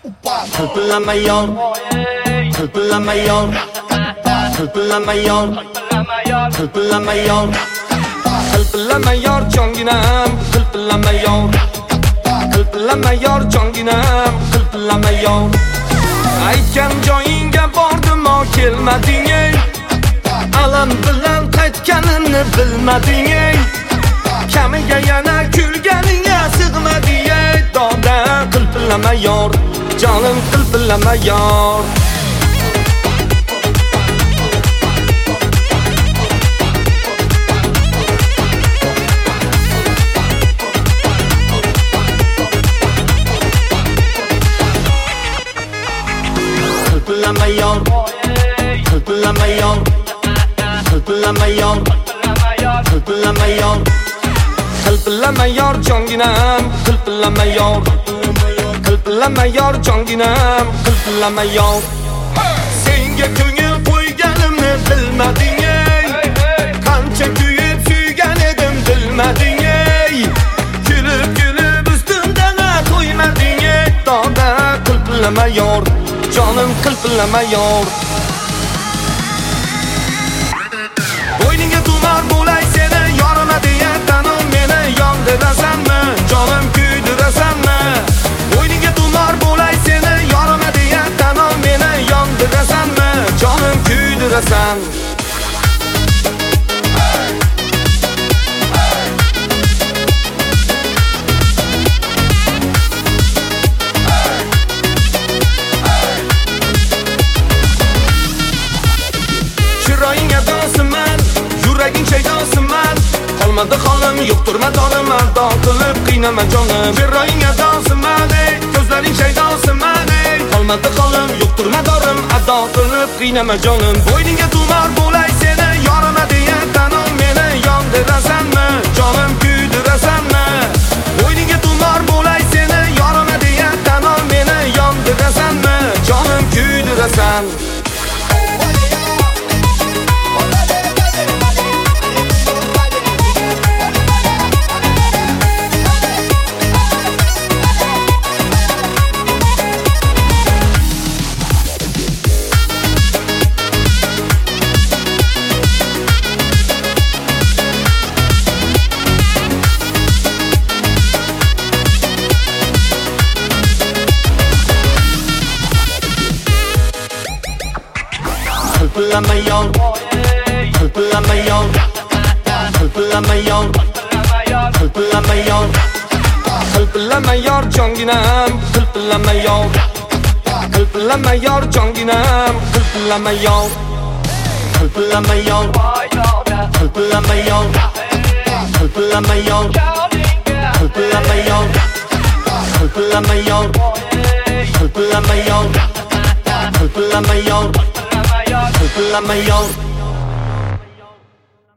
Hırpılama yor, hırpılama yor, hırpılama yor, hırpılama yor, hırpılama yor conginem, hırpılama yor, hırpılama yor conginem, hırpılama yor. Aytgan joyingga bordim o kelmading ey, alam bilan qaytganini bilmading ey, kamiga yana kulganingga sig'mading ey, doda qilpillama yor, canım qilpillama yor. Hırpılama yor, hırpılama yor, hırpılama yor, hırpılama yor, hırpılama yor conginem, hırpılama yor, hırpılama yor conginem, hırpılama yor. Senga ko'ngil qo'yganimni bilmading ey, qancha kuyib suygan edim bilmading ey, kulib kulib ustimdan qo'ymading ey, doda qilpillama yor, canım qilpillama yor. Bo'yningga tumor bo'lay seni yorima deya tanim meni yondirasanmi, canım kuydirasanmi? Bo'yningga tumor bo'lay seni yorima deya tanim meni yondirasanmi, canım kuydirasan? Chiroying adosiman, yuraging shaydosiman, qolmadi holim, yo'qdir madorim, ado qilib qiynama jonim. Chiroying adosiman, ey, ko'zlaring shaydosiman, ey, qolmadi holim, yo'qdir madorim, ado qilib qiynama jonim. Bo'yningga tumor bo'lay seni yorima deya tanim meni yondirasanmi, jonim kuydirasanmi? Bo'yningga tumor bo'lay seni yorima deya tanim meni yondirasanmi, jonim kuydirasan? Hırpılama yor, hırpılama yor, hırpılama yor, hırpılama yor, hırpılama yor conginem, hırpılama yor, hırpılama yor conginem, hırpılama yor, hırpılama yor, hırpılama yor, hırpılama yor, hırpılama yor, hırpılama yor, hırpılama yor, hırpılama yor, hırpılama yor.